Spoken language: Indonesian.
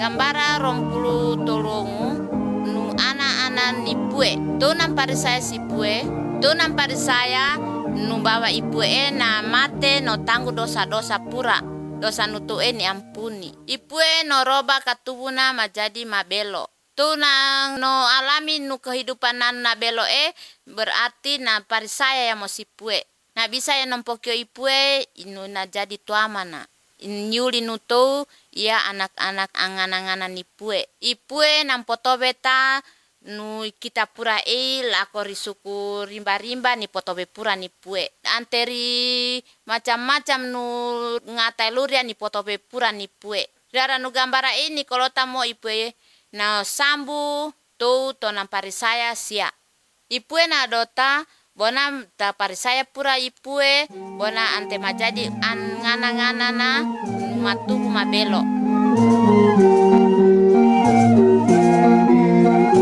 gambara 23 nu ana-ana ni pue tu nampari saya si pue tu nampari saya nu bawa ipue na mate no tanggu dosa-dosa pura dosa nutu ni ampuni ipue no roba katubuna majadi mabelo tu nang no alami nu kehidupan na belo berarti na pari saya yang mau si pue na bisa yang nompokyo ipue inu na jadi tuamana nyuli nutu ia anak-anak angan-anganan ipue nampoto beta nu kita pura lako risuku rimba-rimba ni potobe pura ni pue anteri macam-macam nu ngatai luria ni potobe pura ni pue rara nu gambara ini kalau tamo ipue na sambu tu to nampari saya sia ipue na dota bona ta pari saya pura ipue bona ante majadi ngana-ngana na matubu mabelo.